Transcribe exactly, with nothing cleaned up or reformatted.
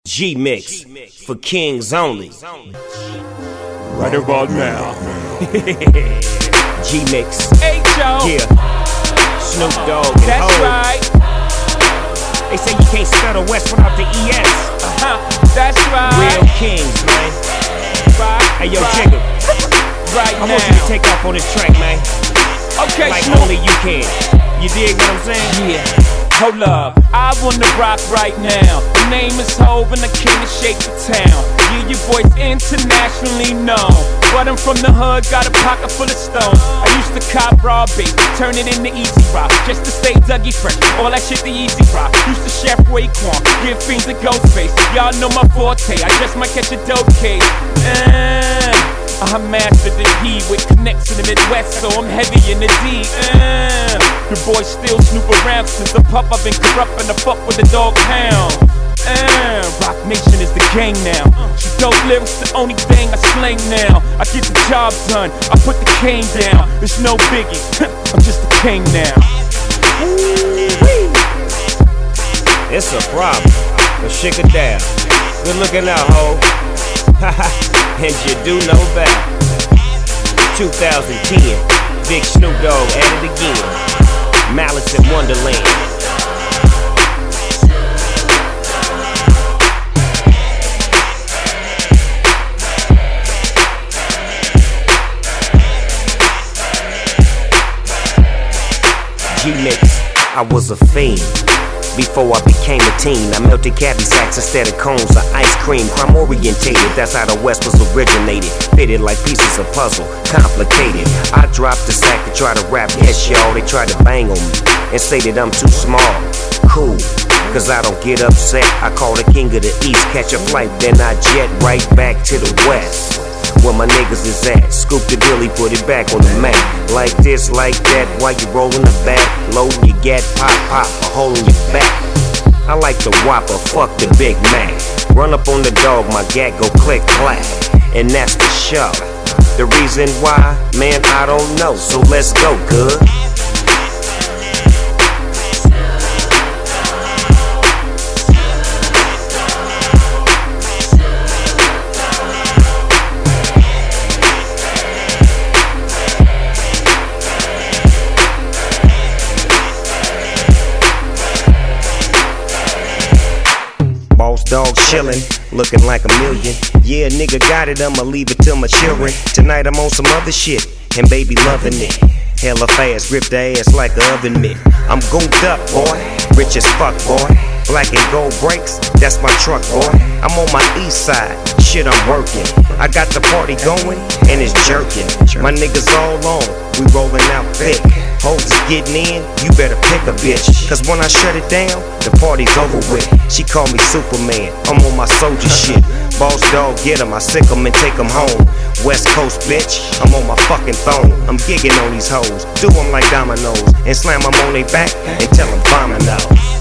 G-Mix for kings only. Right about now. G-Mix. Hey, Joe. Yeah. Snoop Dogg and That's Ho. right. They say you can't spell the West without the E S. Uh-huh. That's right. Real kings, man. Right. Hey, yo, right. Jigga. Right I now. want you to take off on this track, man. Okay, Like Snoop. only you can. You dig what I'm saying? Yeah. Hold up, I wanna rock right now. The name is Hov and I came to shake the town. Yeah, your boy's internationally known, but I'm from the hood, got a pocket full of stones. I used to cop raw bait, turn it into easy rock, just to stay Dougie fresh. All that shit the easy rock. Used to chef Raekwon, give fiends a ghost face. Y'all know my forte, I just might catch a dope case. Uh, I mastered the heat with connects in the Midwest, so I'm heavy in the D. Uh, the boys still snoop around since the pup. I've been corrupting the fuck with the dog pound. Uh, Rock Nation is the gang now. So dope lyrics the only thing I slang now. I get the job done, I put the cane down. It's no biggie, I'm just a king now. It's a problem, but shake it down. Good looking out, Ho. And you do know that. two thousand ten, Big Snoop Dogg at it again. Malice in Wonderland. G-Mix, I was a fiend. Before I became a teen, I melted cabbie sacks instead of cones of ice cream. Crime orientated, that's how the West was originated. Fitted like pieces of puzzle, complicated. I dropped the sack to try to rap, yes y'all. They tried to bang on me and say that I'm too small. Cool, cause I don't get upset. I call the king of the East, catch a flight, then I jet right back to the West. Where my niggas is at, scoop the dilly, put it back on the map. Like this, like that, while you rollin' the back, loadin' your gat, pop, pop, a hole in your back. I like the Whopper, fuck the Big Mac. Run up on the dog, my gat go click, clack. And that's the show. The reason why, man, I don't know, so let's go, good. Dog chillin', looking like a million. Yeah, nigga got it, I'ma leave it to my children. Tonight I'm on some other shit, and baby loving it. Hella fast, rip the ass like a oven mitt. I'm gooped up, boy, rich as fuck, boy. Black and gold brakes, that's my truck, boy. I'm on my east side, shit I'm working. I got the party going, and it's jerking. My niggas all on, we rolling out thick. Hoes is getting in, you better pick a bitch. Cause when I shut it down, the party's over with. She call me Superman, I'm on my soldier shit. Boss dog, get him, I sick him and take him home. West Coast bitch, I'm on my fucking phone. I'm gigging on these hoes, do them like dominoes. And slam them on their back and tell them vomit out.